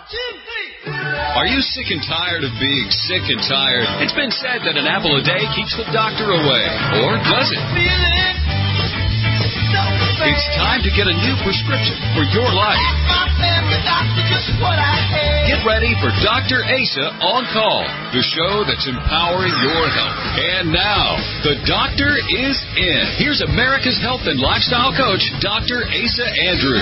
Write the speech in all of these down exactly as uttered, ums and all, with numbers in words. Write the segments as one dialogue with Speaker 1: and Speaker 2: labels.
Speaker 1: Are you sick and tired of being sick and tired? It's been said that an apple a day keeps the doctor away. Or does it? It's time to get a new prescription for your life. Get ready for Doctor Asa On Call, the show that's empowering your health. And now, the doctor is in. Here's America's health and lifestyle coach, Doctor Asa Andrew.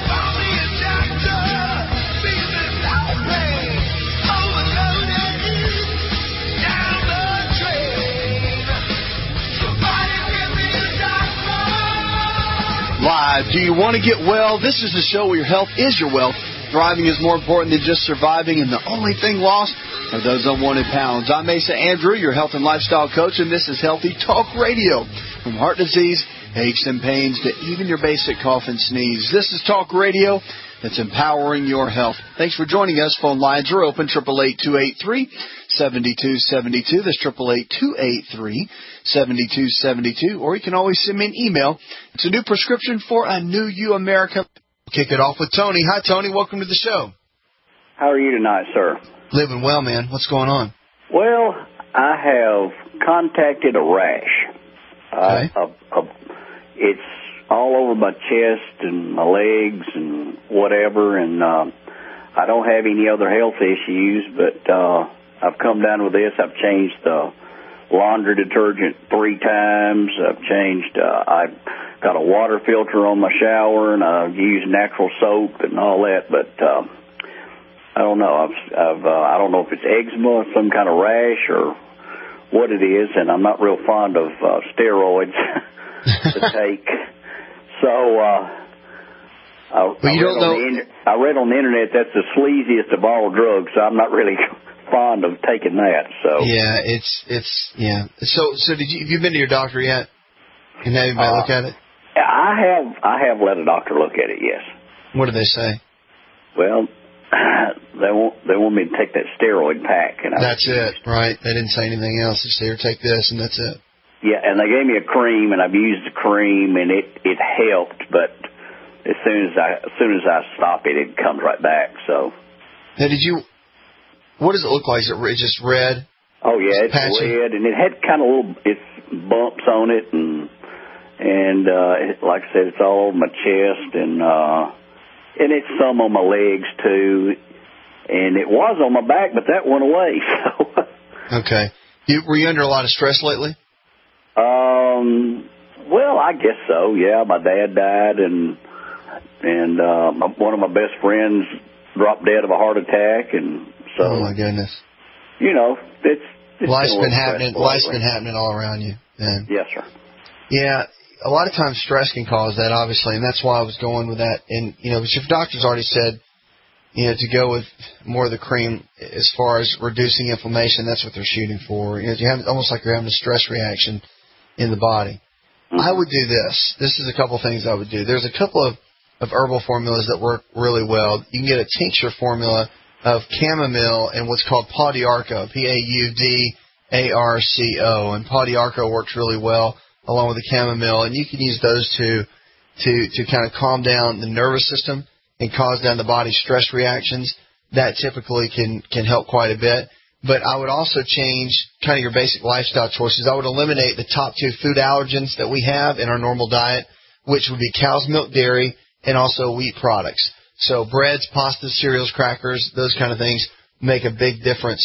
Speaker 2: Live. Do you want to get well? This is the show where your health is your wealth. Thriving is more important than just surviving, and the only thing lost are those unwanted pounds. I'm Asa Andrew, your health and lifestyle coach, and this is Healthy Talk Radio. From heart disease, aches and pains, to even your basic cough and sneeze. This is Talk Radio that's empowering your health. Thanks for joining us. Phone lines are open, eight eight eight, two eight three, seven two seven two. That's eight eight eight, two eight three, seven two seven two. Or you can always send me an email. It's a new prescription for a new you, America. Kick it off with Tony. Hi, Tony. Welcome to the show.
Speaker 3: How are you tonight, sir?
Speaker 2: Living well, man. What's going on?
Speaker 3: Well, I have contacted a rash.
Speaker 2: Okay.
Speaker 3: Uh, a, a, it's all over my chest and my legs and whatever, and uh, I don't have any other health issues, but uh, I've come down with this. I've changed the laundry detergent three times. I've changed, uh, I've got a water filter on my shower, and I've used natural soap and all that, but uh, I don't know. I've, I've uh, I don't know if it's eczema, some kind of rash, or what it is, and I'm not real fond of uh, steroids to take. So, uh, I,
Speaker 2: well,
Speaker 3: I,
Speaker 2: you
Speaker 3: read
Speaker 2: don't know.
Speaker 3: the, I read on the internet that's the sleaziest of all drugs, so I'm not really fond of taking that. So
Speaker 2: yeah, it's it's yeah. So so did you have you been to your doctor yet? Can anybody uh, look at it?
Speaker 3: I have I have let a doctor look at it. Yes.
Speaker 2: What do they say?
Speaker 3: Well, they want they want me to take that steroid pack, and I
Speaker 2: that's it, right? They didn't say anything else. They say, "Here, take this," and that's it.
Speaker 3: Yeah, and they gave me a cream, and I've used the cream, and it it helped, but as soon as I as soon as I stop it, it comes right back. So. Now,
Speaker 2: did you? What does it look like? Is it just red?
Speaker 3: Oh yeah, it's
Speaker 2: patchy?
Speaker 3: red, and it had kind of little it's bumps on it, and and uh, it, like I said, it's all over my chest, and uh, and it's some on my legs too, and it was on my back, but that went away. So.
Speaker 2: Okay. You, were you under a lot of stress lately?
Speaker 3: Um. Well, I guess so. Yeah, my dad died, and and uh, one of my best friends dropped dead of a heart attack, and. So,
Speaker 2: oh my goodness!
Speaker 3: You know, it's, it's
Speaker 2: life's
Speaker 3: been,
Speaker 2: been happening. Life's been happening all around you, man.
Speaker 3: Yes, sir.
Speaker 2: Yeah, a lot of times stress can cause that, obviously, and that's why I was going with that. And you know, but your doctor's already said, you know, to go with more of the cream as far as reducing inflammation. That's what they're shooting for. You know, you have almost like you're having a stress reaction in the body. Mm-hmm. I would do this. This is a couple things I would do. There's a couple of of herbal formulas that work really well. You can get a tincture formula of chamomile and what's called Pau d'Arco, P A U D A R C O. And Pau d'Arco works really well along with the chamomile. And you can use those to, to, to kind of calm down the nervous system and cause down the body's stress reactions. That typically can, can help quite a bit. But I would also change kind of your basic lifestyle choices. I would eliminate the top two food allergens that we have in our normal diet, which would be cow's milk, dairy, and also wheat products. So breads, pastas, cereals, crackers, those kind of things make a big difference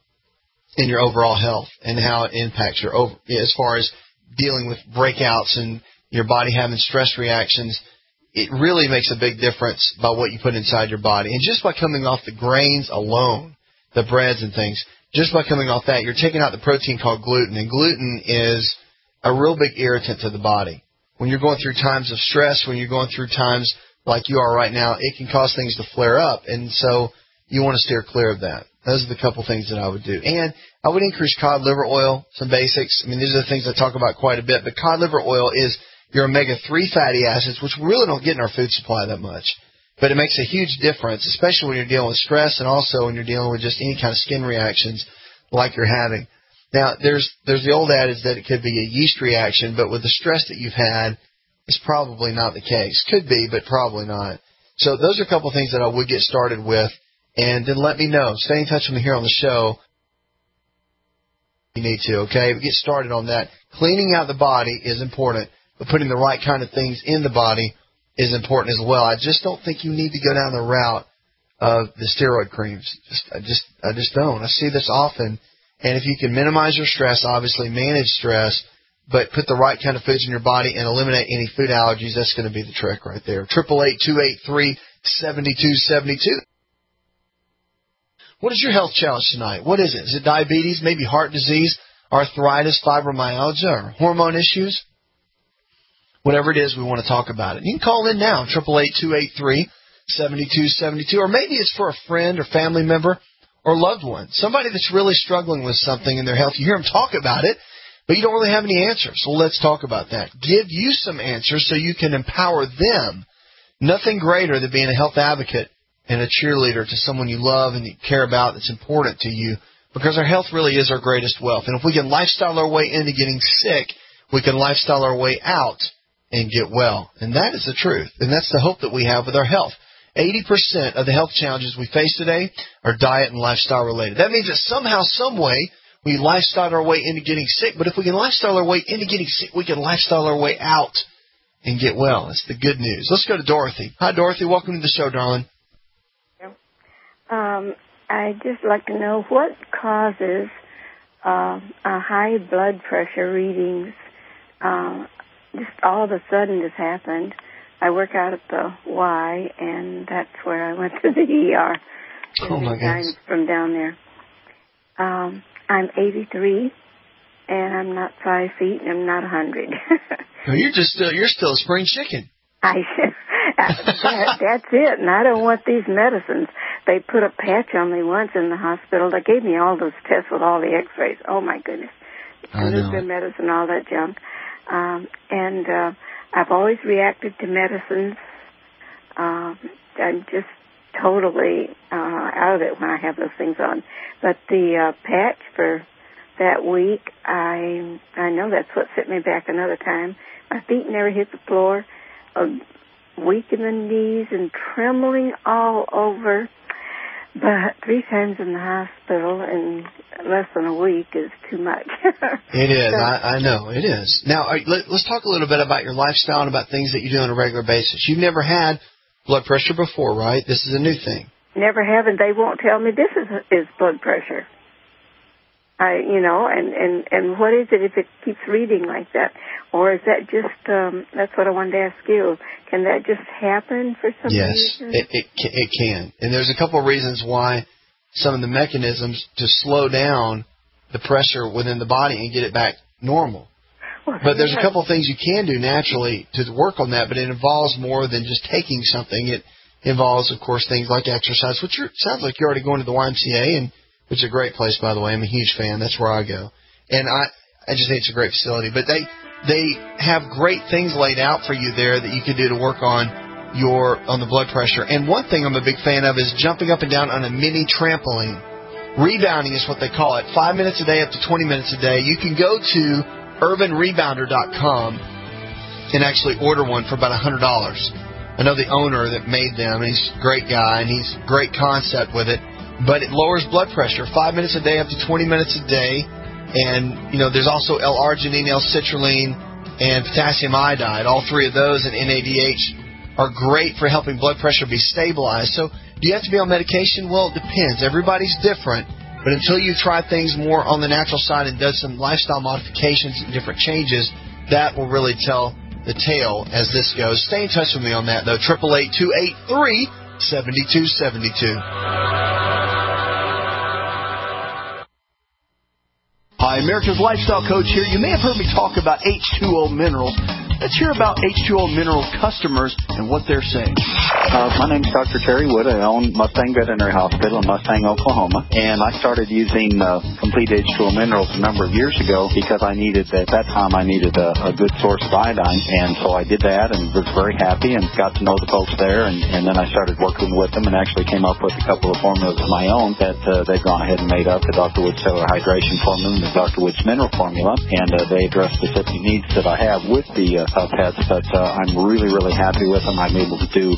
Speaker 2: in your overall health and how it impacts your over, as far as dealing with breakouts and your body having stress reactions. It really makes a big difference by what you put inside your body. And just by coming off the grains alone, the breads and things, just by coming off that, you're taking out the protein called gluten. And gluten is a real big irritant to the body. When you're going through times of stress, when you're going through times like you are right now, it can cause things to flare up, and so you want to steer clear of that. Those are the couple things that I would do. And I would increase cod liver oil, some basics. I mean, these are the things I talk about quite a bit, but cod liver oil is your omega three fatty acids, which we really don't get in our food supply that much. But it makes a huge difference, especially when you're dealing with stress and also when you're dealing with just any kind of skin reactions like you're having. Now, there's there's the old adage that it could be a yeast reaction, but with the stress that you've had, it's probably not the case. Could be, but probably not. So those are a couple of things that I would get started with and then let me know. Stay in touch with me here on the show. You need to, okay? Get started on that. Cleaning out the body is important, but putting the right kind of things in the body is important as well. I just don't think you need to go down the route of the steroid creams. Just, I just, I just don't. I see this often. And if you can minimize your stress, obviously manage stress, but put the right kind of foods in your body and eliminate any food allergies, that's going to be the trick right there. Triple eight two eight three seven two seven two. What is your health challenge tonight? What is it? Is it diabetes, maybe heart disease, arthritis, fibromyalgia, or hormone issues? Whatever it is, we want to talk about it. You can call in now, triple eight two eight three seven two seven two, or maybe it's for a friend or family member or loved one, somebody that's really struggling with something in their health. You hear them talk about it, but you don't really have any answers. So let's talk about that. Give you some answers so you can empower them. Nothing greater than being a health advocate and a cheerleader to someone you love and you care about that's important to you, because our health really is our greatest wealth. And if we can lifestyle our way into getting sick, we can lifestyle our way out and get well. And that is the truth. And that's the hope that we have with our health. eighty percent of the health challenges we face today are diet and lifestyle related. That means that somehow, some way, we lifestyle our way into getting sick. But if we can lifestyle our way into getting sick, we can lifestyle our way out and get well. That's the good news. Let's go to Dorothy. Hi, Dorothy. Welcome to the show, darling.
Speaker 4: Um, I'd just like to know what causes uh, a high blood pressure readings. Uh, just all of a sudden this happened. I work out at the Y, and that's where I went to the E R.
Speaker 2: Oh, my goodness.
Speaker 4: From down there. Um, I'm eighty-three, and I'm not five feet, and I'm not one hundred.
Speaker 2: Well, you're just still, you're still a spring chicken.
Speaker 4: I that, that's it, and I don't want these medicines. They put a patch on me once in the hospital. They gave me all those tests with all the x-rays. Oh, my goodness.
Speaker 2: I know.
Speaker 4: Nuclear medicine, all that junk. Um, and uh, I've always reacted to medicines. Um, I'm just totally uh, out of it when I have those things on. But the uh, patch for that week, I I know that's what set me back another time. My feet never hit the floor. Uh, weak in the knees and trembling all over. But three times in the hospital in less than a week is too much.
Speaker 2: It is.
Speaker 4: So,
Speaker 2: I, I know. It is. Now, are, let, let's talk a little bit about your lifestyle and about things that you do on a regular basis. You've never had blood pressure before, right? This is a new thing.
Speaker 4: Never have, and they won't tell me this is is blood pressure. I, you know, and, and, and what is it if it keeps reading like that? Or is that just, um, that's what I wanted to ask you. Can that just happen for some
Speaker 2: yes,
Speaker 4: reason?
Speaker 2: Yes, it, it, it can. And there's a couple of reasons why some of the mechanisms to slow down the pressure within the body and get it back normal.
Speaker 4: Well,
Speaker 2: but there's a couple of things you can do naturally to work on that, but it involves more than just taking something. It involves, of course, things like exercise, which you're, sounds like you're already going to the Y M C A, and which is a great place, by the way. I'm a huge fan. That's where I go. And I, I just think it's a great facility. But they they have great things laid out for you there that you can do to work on your on the blood pressure. And one thing I'm a big fan of is jumping up and down on a mini trampoline. Rebounding is what they call it. Five minutes a day, up to twenty minutes a day. You can go to urban rebounder dot com and actually order one for about one hundred dollars. I know the owner that made them. He's a great guy, and he's a great concept with it. But it lowers blood pressure. Five minutes a day, up to twenty minutes a day. And, you know, there's also L-arginine, L-citrulline, and potassium iodide. All three of those and N A D H are great for helping blood pressure be stabilized. So do you have to be on medication? Well, it depends. Everybody's different. But until you try things more on the natural side and does some lifestyle modifications and different changes, that will really tell the tale as this goes. Stay in touch with me on that, though. eight eight eight, two eight three, seven two seven two.
Speaker 5: Hi, America's Lifestyle Coach here. You may have heard me talk about H two O Minerals. Let's hear about H two O Minerals customers and what they're saying.
Speaker 6: Uh, my name's Doctor Terry Wood. I own Mustang Veterinary Hospital in Mustang, Oklahoma. And I started using uh, Complete H two O Minerals a number of years ago because I needed, at that time, I needed a, a good source of iodine. And so I did that and was very happy and got to know the folks there. And, and then I started working with them and actually came up with a couple of formulas of my own that uh, they've gone ahead and made up, the Doctor Wood Cellular Hydration Formula and the Doctor Wood's Mineral Formula. And uh, they address specific needs that I have with the uh, uh, pets. But uh, I'm really, really happy with them. I'm able to do a lot of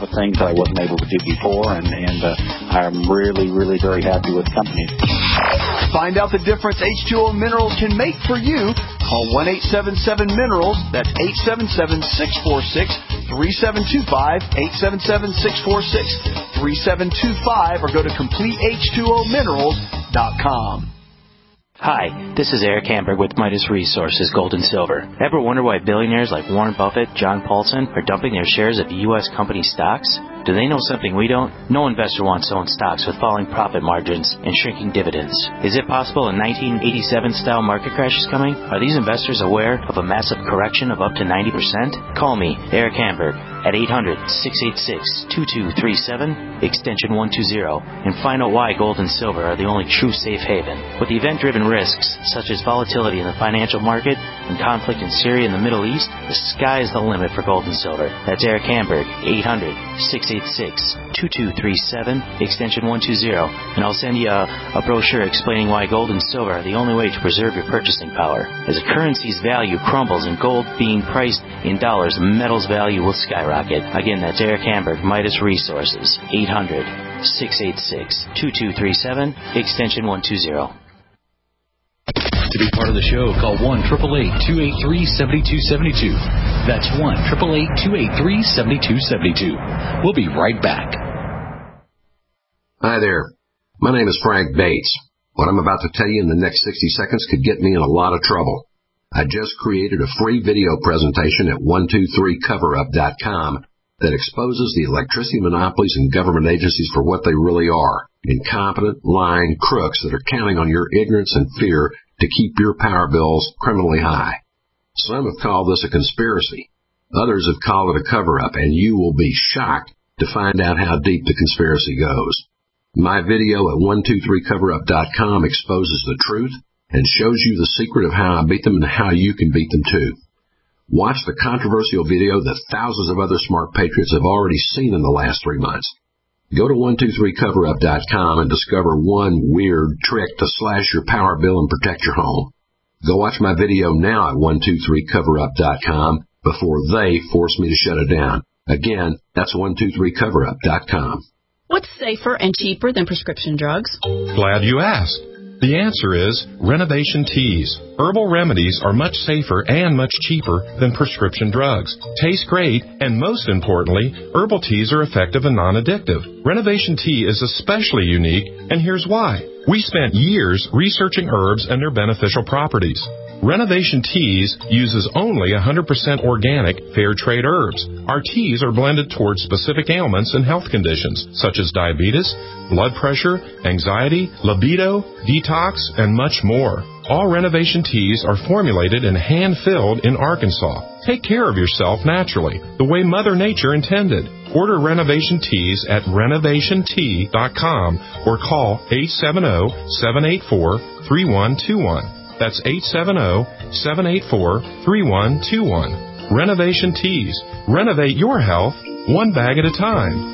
Speaker 6: of things that I wasn't able to do before, and, and uh, I'm really, really very happy with the company.
Speaker 5: Find out the difference H two O Minerals can make for you. Call one eight seven seven minerals. That's eight seven seven, six four six, three seven two five, eight seven seven, six four six, three seven two five, or go to complete H two O minerals dot com.
Speaker 7: Hi, this is Eric Hamburg with Midas Resources Gold and Silver. Ever wonder why billionaires like Warren Buffett, John Paulson are dumping their shares of U S company stocks? Do they know something we don't? No investor wants to own stocks with falling profit margins and shrinking dividends. Is it possible a nineteen eighty-seven style market crash is coming? Are these investors aware of a massive correction of up to ninety percent? Call me, Eric Hamburg, at eight hundred, six eight six, two two three seven, extension one two zero, and find out why gold and silver are the only true safe haven. With event-driven risks, such as volatility in the financial market and conflict in Syria and the Middle East, the sky is the limit for gold and silver. That's Eric Hamburg, eight hundred, six eight six, two two three seven, extension one two zero, and I'll send you a, a brochure explaining why gold and silver are the only way to preserve your purchasing power. As a currency's value crumbles and gold being priced in dollars, metal's value will skyrocket. Again, that's Eric Hamburg, Midas Resources, eight hundred, six eight six, two two three seven, extension one two zero.
Speaker 1: To be part of the show, call one eight eight eight, two eight three, seven two seven two. That's one eight eight eight, two eight three, seven two seven two. We'll be right back.
Speaker 8: Hi there. My name is Frank Bates. What I'm about to tell you in the next sixty seconds could get me in a lot of trouble. I just created a free video presentation at one two three cover up dot com that exposes the electricity monopolies and government agencies for what they really are: incompetent, lying crooks that are counting on your ignorance and fear to keep your power bills criminally high. Some have called this a conspiracy. Others have called it a cover-up, and you will be shocked to find out how deep the conspiracy goes. My video at one two three cover up dot com exposes the truth and shows you the secret of how I beat them and how you can beat them too. Watch the controversial video that thousands of other smart patriots have already seen in the last three months. Go to one two three cover up dot com and discover one weird trick to slash your power bill and protect your home. Go watch my video now at one two three cover up dot com before they force me to shut it down. Again, that's one two three cover up dot com.
Speaker 9: What's safer and cheaper than prescription drugs?
Speaker 10: Glad you asked. The answer is Renovation Teas. Herbal remedies are much safer and much cheaper than prescription drugs. Taste great, and most importantly, herbal teas are effective and non-addictive. Renovation Tea is especially unique, and here's why. We spent years researching herbs and their beneficial properties. Renovation Teas uses only one hundred percent organic, fair trade herbs. Our teas are blended towards specific ailments and health conditions, such as diabetes, blood pressure, anxiety, libido, detox, and much more. All Renovation Teas are formulated and hand-filled in Arkansas. Take care of yourself naturally, the way Mother Nature intended. Order Renovation Teas at renovation tea dot com or call eight seven zero, seven eight four, three one two one. That's eight seven zero, seven eight four, three one two one. Renovation Teas. Renovate your health one bag at a time.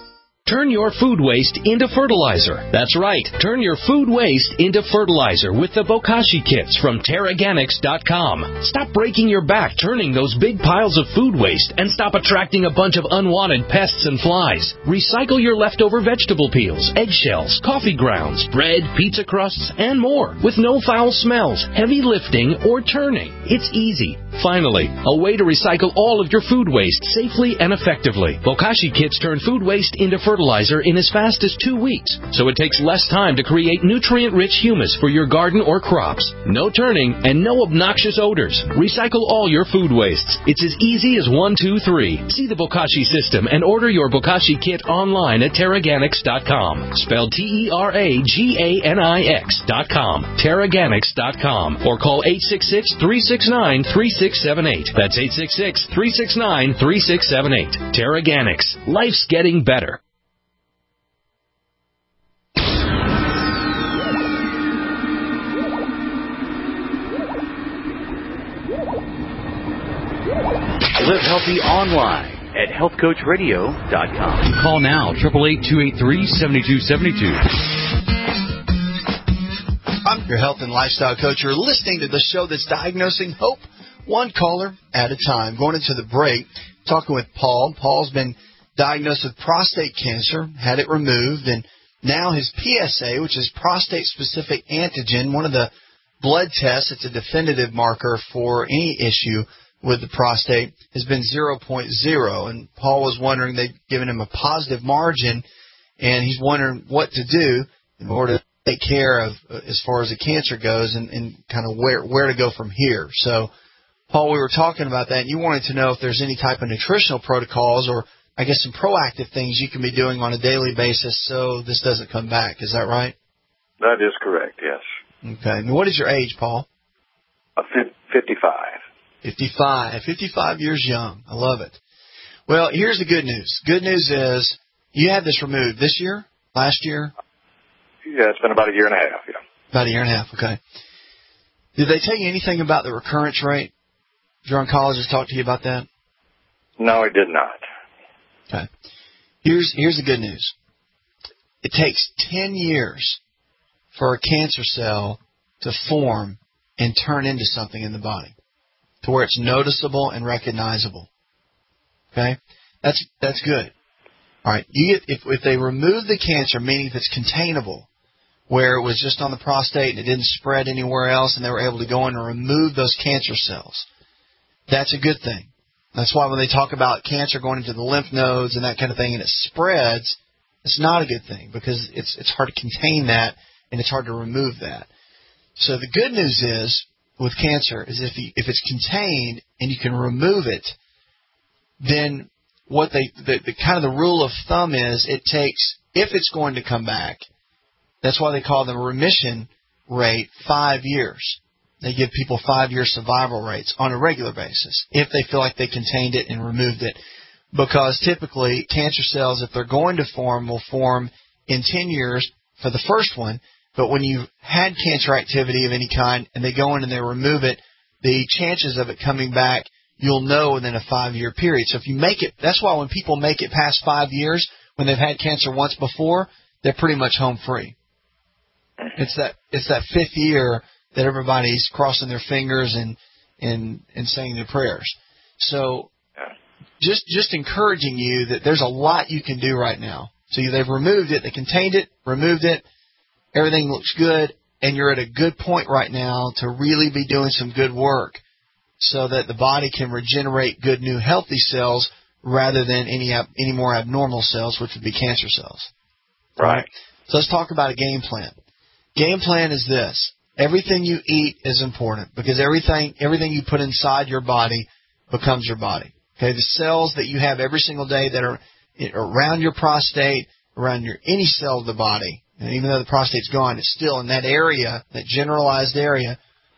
Speaker 11: Turn your food waste into fertilizer. That's right. Turn your food waste into fertilizer with the Bokashi kits from Terraganics dot com. Stop breaking your back turning those big piles of food waste and stop attracting a bunch of unwanted pests and flies. Recycle your leftover vegetable peels, eggshells, coffee grounds, bread, pizza crusts, and more with no foul smells, heavy lifting, or turning. It's easy. Finally, a way to recycle all of your food waste safely and effectively. Bokashi kits turn food waste into fertilizer in as fast as two weeks, so it takes less time to create nutrient-rich humus for your garden or crops. No turning and no obnoxious odors. Recycle all your food wastes. It's as easy as one, two, three. See the Bokashi system and order your Bokashi kit online at Terraganics dot com. Spelled T E R A G A N I X dot com. Terraganics dot com. Or call eight six six, three six nine, three six seven eight. That's eight six six, three six nine, three six seven eight. Terraganics. Life's getting better.
Speaker 12: Live healthy online at health coach radio dot com.
Speaker 1: Call now, eight eight eight, two eight three, seven two seven two.
Speaker 2: I'm your health and lifestyle coach. You're listening to the show that's diagnosing hope one caller at a time. Going into the break, talking with Paul. Paul's been diagnosed with prostate cancer, had it removed, and now his P S A, which is prostate-specific antigen, one of the blood tests, it's a definitive marker for any issue with the prostate, has been zero point zero. And Paul was wondering, they've given him a positive margin, and he's wondering what to do in order to take care of as far as the cancer goes and, and kind of where, where to go from here. So, Paul, we were talking about that, and you wanted to know if there's any type of nutritional protocols or, I guess, some proactive things you can be doing on a daily basis so this doesn't come back. Is that right?
Speaker 13: That is correct, yes.
Speaker 2: Okay. And what is your age, Paul?
Speaker 13: Uh, fifty-five.
Speaker 2: fifty-five. fifty-five years young. I love it. Well, here's the good news. Good news is you had this removed this year, last year?
Speaker 13: Yeah, it's been about a year and a half, yeah.
Speaker 2: About a year and a half, okay. Did they tell you anything about the recurrence rate? Did your oncologist talk to you about that?
Speaker 13: No, he did not.
Speaker 2: Okay. Here's, here's the good news. It takes ten years for a cancer cell to form and turn into something in the body, to where it's noticeable and recognizable. Okay? That's that's good. All right. You get, if, if they remove the cancer, meaning if it's containable, where it was just on the prostate and it didn't spread anywhere else, and they were able to go in and remove those cancer cells, that's a good thing. That's why when they talk about cancer going into the lymph nodes and that kind of thing and it spreads, it's not a good thing because it's it's hard to contain that and it's hard to remove that. So the good news is with cancer is if you, if it's contained and you can remove it, then what they the, the kind of the rule of thumb is it takes, if it's going to come back, that's why they call them remission rate five years. They give people five-year survival rates on a regular basis if they feel like they contained it and removed it. Because typically cancer cells, if they're going to form, will form in ten years for the first one. But when you've had cancer activity of any kind and they go in and they remove it, the chances of it coming back, you'll know within a five-year period. So if you make it, that's why when people make it past five years, when they've had cancer once before, they're pretty much home free. It's that it's that fifth year that everybody's crossing their fingers and and, and saying their prayers. So just just encouraging you that there's a lot you can do right now. So they've removed it, they contained it, removed it, everything looks good, and you're at a good point right now to really be doing some good work so that the body can regenerate good, new, healthy cells rather than any any more abnormal cells, which would be cancer cells.
Speaker 13: Right. right?
Speaker 2: So let's talk about a game plan. Game plan is this. Everything you eat is important because everything everything you put inside your body becomes your body. Okay, the cells that you have every single day that are around your prostate, around your any cell of the body, and even though the prostate's gone, it's still in that area, that generalized area.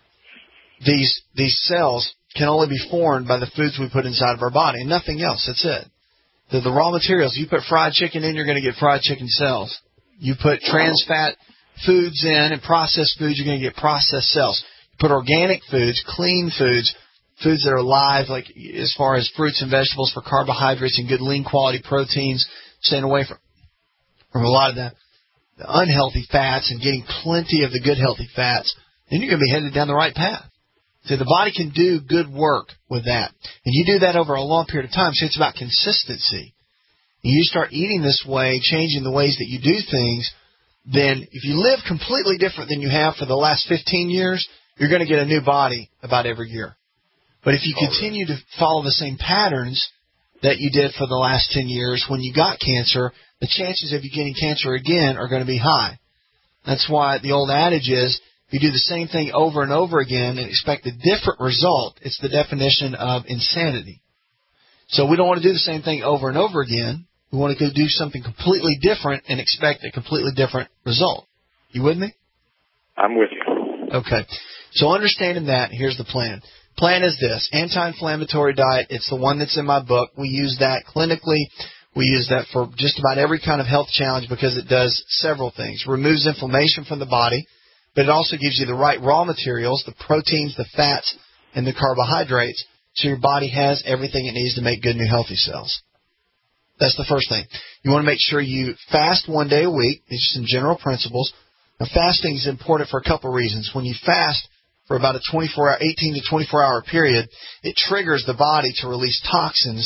Speaker 2: These these cells can only be formed by the foods we put inside of our body, and nothing else. That's it. They're the raw materials. You put fried chicken in, you're going to get fried chicken cells. You put trans fat foods in and processed foods, you're going to get processed cells. You put organic foods, clean foods, foods that are live, like as far as fruits and vegetables for carbohydrates and good lean quality proteins, staying away from, from a lot of the, the unhealthy fats and getting plenty of the good healthy fats, then you're going to be headed down the right path. So the body can do good work with that. And you do that over a long period of time, so it's about consistency. And you start eating this way, changing the ways that you do things, then if you live completely different than you have for the last fifteen years, you're going to get a new body about every year. But if you continue to follow the same patterns that you did for the last ten years when you got cancer, the chances of you getting cancer again are going to be high. That's why the old adage is, if you do the same thing over and over again and expect a different result, it's the definition of insanity. So we don't want to do the same thing over and over again. We want to go do something completely different and expect a completely different result. You with me?
Speaker 13: I'm with you.
Speaker 2: Okay. So understanding that, here's the plan. Plan is this, anti-inflammatory diet. It's the one that's in my book. We use that clinically. We use that for just about every kind of health challenge because it does several things. Removes inflammation from the body, but it also gives you the right raw materials, the proteins, the fats, and the carbohydrates, so your body has everything it needs to make good, new, healthy cells. That's the first thing. You want to make sure you fast one day a week. These are some general principles. Now, fasting is important for a couple of reasons. When you fast for about a twenty-four hour, eighteen to twenty-four hour period, it triggers the body to release toxins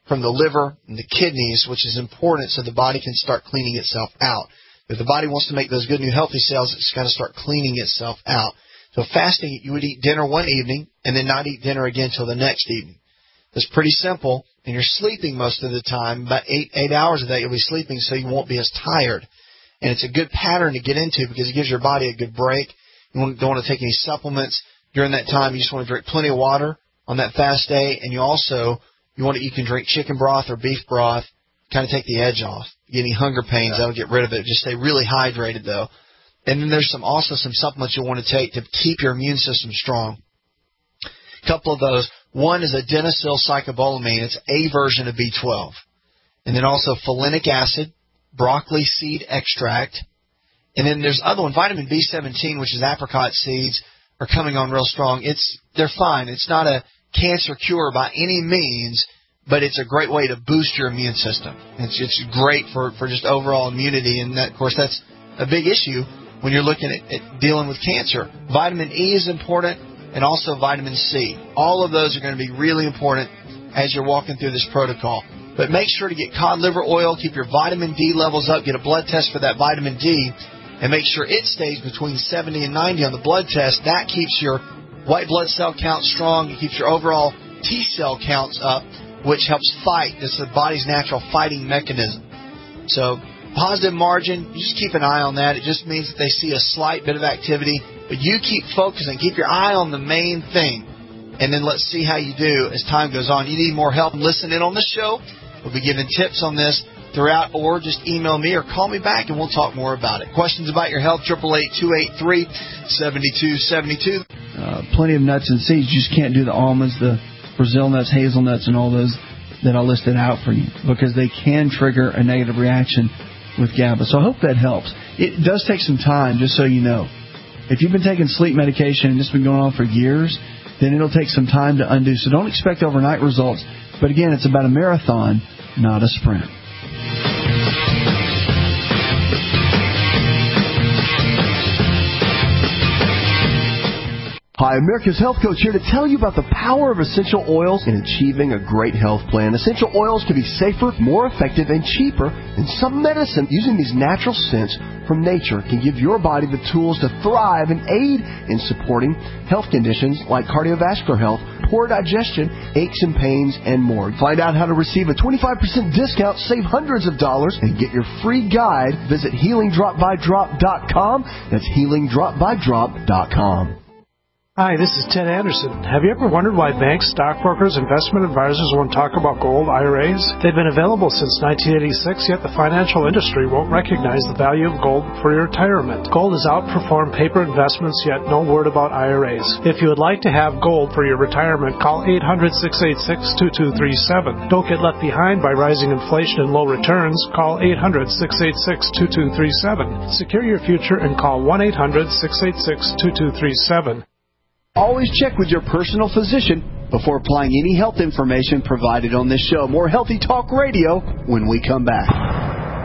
Speaker 2: from the liver and the kidneys, which is important so the body can start cleaning itself out. If the body wants to make those good new healthy cells, it's got to start cleaning itself out. So fasting, you would eat dinner one evening and then not eat dinner again till the next evening. It's pretty simple, and you're sleeping most of the time. About eight eight hours a day you'll be sleeping, so you won't be as tired. And it's a good pattern to get into because it gives your body a good break. You don't want to take any supplements during that time. You just want to drink plenty of water on that fast day, and you also you want to you can drink chicken broth or beef broth, kind of take the edge off. You get any hunger pains, that'll get rid of it. Just stay really hydrated though. And then there's some also some supplements you'll want to take to keep your immune system strong. A couple of those. One is adenosine cyclobolamine. It's a version of B twelve. And then also folinic acid, broccoli seed extract. And then there's other one, vitamin B seventeen, which is apricot seeds, are coming on real strong. It's They're fine. It's not a cancer cure by any means, but it's a great way to boost your immune system. It's, it's great for, for just overall immunity. And, that, of course, that's a big issue when you're looking at, at dealing with cancer. Vitamin E is important, and also vitamin C. All of those are going to be really important as you're walking through this protocol. But make sure to get cod liver oil, keep your vitamin D levels up, get a blood test for that vitamin D, and make sure it stays between seventy and ninety on the blood test. That keeps your white blood cell count strong. It keeps your overall T cell counts up, which helps fight. This is the body's natural fighting mechanism. So positive margin, you just keep an eye on that. It just means that they see a slight bit of activity, but you keep focusing. Keep your eye on the main thing, and then let's see how you do as time goes on. You need more help, listen in on the show. We'll be giving tips on this throughout, or just email me or call me back and we'll talk more about it. Questions about your health, eight eight eight, two eight three, seven two seven two.
Speaker 5: Uh, plenty of nuts and seeds. You just can't do the almonds, the Brazil nuts, hazelnuts, and all those that I listed out for you because they can trigger a negative reaction with GABA. So I hope that helps. It does take some time, just so you know. If you've been taking sleep medication and it's been going on for years, then it'll take some time to undo. So don't expect overnight results. But again, it's about a marathon, not a sprint.
Speaker 14: Hi, America's Health Coach here to tell you about the power of essential oils in achieving a great health plan. Essential oils can be safer, more effective, and cheaper than some medicine. Using these natural scents from nature can give your body the tools to thrive and aid in supporting health conditions like cardiovascular health, poor digestion, aches and pains, and more. Find out how to receive a twenty-five percent discount, save hundreds of dollars, and get your free guide. Visit healing drop by drop dot com. That's healing drop by drop dot com.
Speaker 15: Hi, this is Ted Anderson. Have you ever wondered why banks, stockbrokers, investment advisors won't talk about gold I R As? They've been available since nineteen eighty-six, yet the financial industry won't recognize the value of gold for your retirement. Gold has outperformed paper investments, yet no word about I R As. If you would like to have gold for your retirement, call eight hundred, six eight six, two two three seven. Don't get left behind by rising inflation and low returns. Call eight hundred, six eight six, two two three seven. Secure your future and call one eight hundred, six eight six, two two three seven.
Speaker 14: Always check with your personal physician before applying any health information provided on this show. More Healthy Talk Radio when we come back.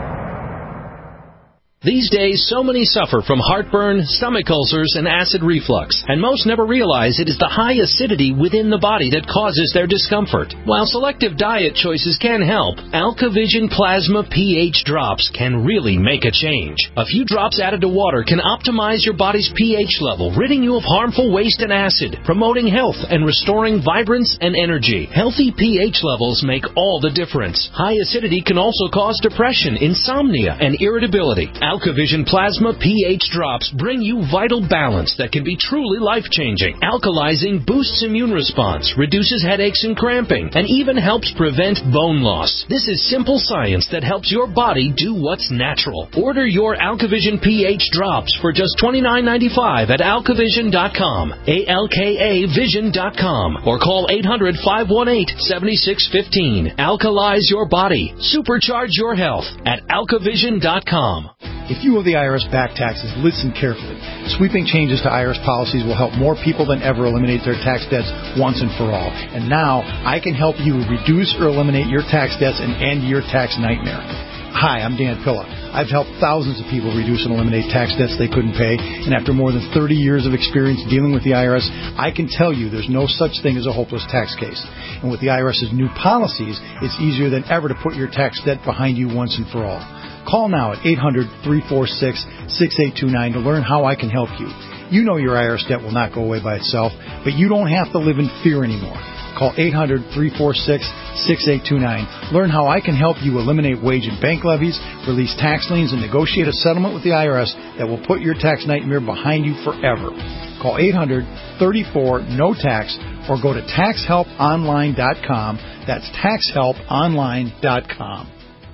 Speaker 11: These days, so many suffer from heartburn, stomach ulcers, and acid reflux, and most never realize it is the high acidity within the body that causes their discomfort. While selective diet choices can help, AlkaVision Plasma pH drops can really make a change. A few drops added to water can optimize your body's pH level, ridding you of harmful waste and acid, promoting health and restoring vibrance and energy. Healthy pH levels make all the difference. High acidity can also cause depression, insomnia, and irritability. AlkaVision Plasma pH drops bring you vital balance that can be truly life-changing. Alkalizing boosts immune response, reduces headaches and cramping, and even helps prevent bone loss. This is simple science that helps your body do what's natural. Order your AlkaVision pH drops for just twenty-nine ninety-five at alkavision dot com, A L K A vision dot com, or call eight hundred, five one eight, seven six one five. Alkalize your body. Supercharge your health at alkavision dot com.
Speaker 16: If you owe the I R S back taxes, listen carefully. Sweeping changes to I R S policies will help more people than ever eliminate their tax debts once and for all. And now, I can help you reduce or eliminate your tax debts and end your tax nightmare. Hi, I'm Dan Pilla. I've helped thousands of people reduce and eliminate tax debts they couldn't pay, and after more than thirty years of experience dealing with the I R S, I can tell you there's no such thing as a hopeless tax case. And with the IRS's new policies, it's easier than ever to put your tax debt behind you once and for all. Call now at eight hundred, three four six, six eight two nine to learn how I can help you. You know your I R S debt will not go away by itself, but you don't have to live in fear anymore. Call eight hundred, three four six, six eight two nine. Learn how I can help you eliminate wage and bank levies, release tax liens, and negotiate a settlement with the I R S that will put your tax nightmare behind you forever. Call eight hundred, three four, N O T A X or go to tax help online dot com. That's tax help online dot com.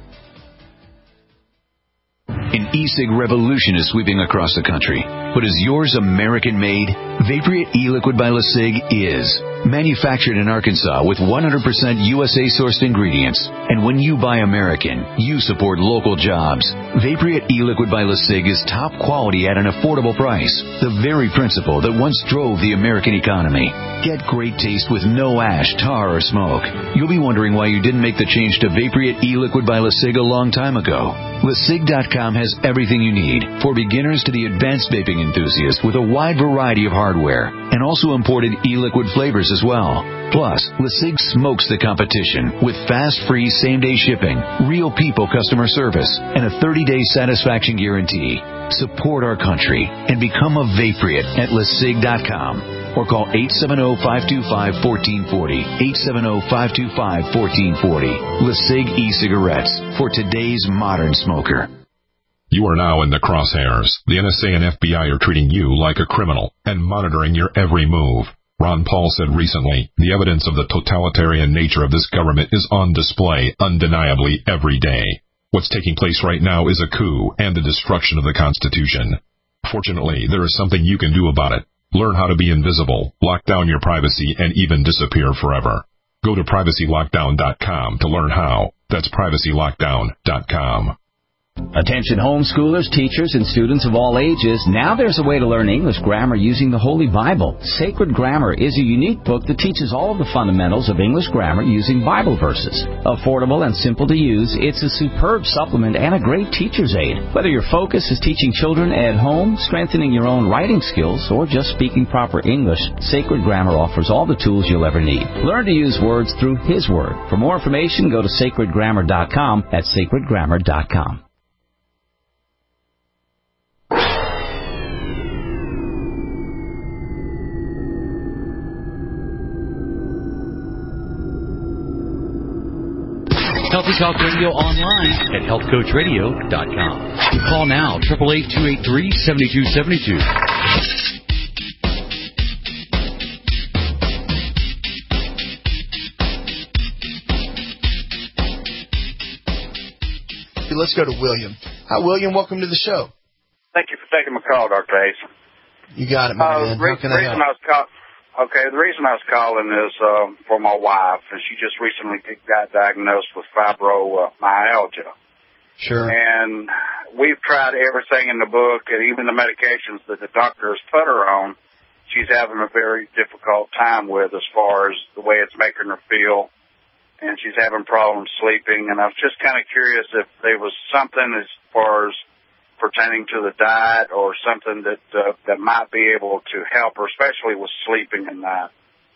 Speaker 17: An e-cig revolution is sweeping across the country. But is yours American-made? Vaporeate e-liquid by LeSig is. Manufactured in Arkansas with one hundred percent U S A-sourced ingredients. And when you buy American, you support local jobs. Vaporeate e-liquid by LeSig is top quality at an affordable price. The very principle that once drove the American economy. Get great taste with no ash, tar, or smoke. You'll be wondering why you didn't make the change to Vaporeate e-liquid by LeSig a long time ago. LeSig dot com has everything you need, for beginners to the advanced vaping enthusiast, with a wide variety of hardware, and also imported e-liquid flavors as well. Plus, LeSig smokes the competition with fast, free, same-day shipping, real people customer service, and a thirty-day satisfaction guarantee. Support our country and become a Vaporeate at LeSig dot com. Or call eight seven zero, five two five, one four four zero, eight seven zero, five two five, one four four zero. LeSig e-cigarettes for today's modern smoker.
Speaker 10: You are now in the crosshairs. The N S A and F B I are treating you like a criminal and monitoring your every move. Ron Paul said recently, the evidence of the totalitarian nature of this government is on display undeniably every day. What's taking place right now is a coup and the destruction of the Constitution. Fortunately, there is something you can do about it. Learn how to be invisible, lock down your privacy, and even disappear forever. Go to privacy lockdown dot com to learn how. That's privacy lockdown dot com.
Speaker 18: Attention homeschoolers, teachers, and students of all ages, now there's a way to learn English grammar using the Holy Bible. Sacred Grammar is a unique book that teaches all of the fundamentals of English grammar using Bible verses. Affordable and simple to use, it's a superb supplement and a great teacher's aid. Whether your focus is teaching children at home, strengthening your own writing skills, or just speaking proper English, Sacred Grammar offers all the tools you'll ever need. Learn to use words through His Word. For more information, go to sacred grammar dot com. That's sacred grammar dot com.
Speaker 12: Healthy Talk Radio online at health coach radio dot com. Call now, eight eight eight, two eight three, seven two seven two.
Speaker 2: Let's go to William. Hi, William. Welcome to the show.
Speaker 19: Thank you for taking my call, Doctor Ace.
Speaker 2: You got it, my
Speaker 19: uh,
Speaker 2: man.
Speaker 19: Re-
Speaker 2: How can I help?
Speaker 19: I was call- okay, the reason I was calling is uh, for my wife, and she just recently got diagnosed with fibromyalgia.
Speaker 2: Sure.
Speaker 19: And we've tried everything in the book, and even the medications that the doctor has put her on, she's having a very difficult time with as far as the way it's making her feel. And she's having problems sleeping. And I was just kind of curious if there was something as far as pertaining to the diet or something that uh, that might be able to help her, especially with sleeping at night.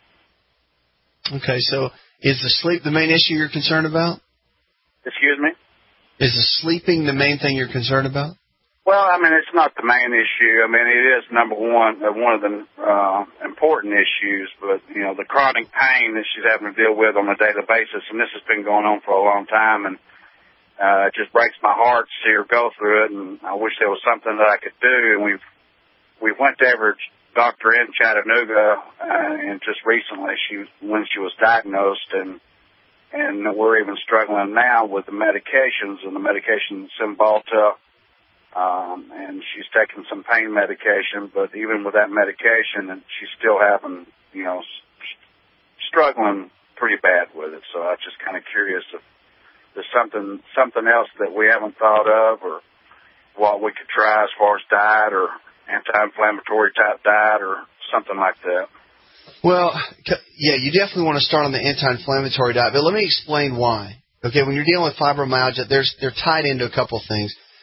Speaker 2: Okay, so is the sleep the main issue you're concerned about?
Speaker 19: Excuse me?
Speaker 2: Is the sleeping the main thing you're concerned about?
Speaker 19: Well, I mean, it's not the main issue. I mean, it is number one, uh, one of the uh, important issues, but, you know, the chronic pain that she's having to deal with on a daily basis, and this has been going on for a long time, and uh, it just breaks my heart to see her go through it, and I wish there was something that I could do, and we've we went to every doctor in Chattanooga, uh, and just recently, she when she was diagnosed, and and we're even struggling now with the medications, and the medication Cymbalta. Um, and she's taking some pain medication, but even with that medication, and she's still having, you know, st- struggling pretty bad with it. So I'm just kind of curious if there's something something else that we haven't thought of, or what we could try as far as diet or anti-inflammatory type diet or something like that.
Speaker 2: Well, yeah, you definitely want to start on the anti-inflammatory diet, but let me explain why. Okay, when you're dealing with fibromyalgia, there's they're tied into a couple of things.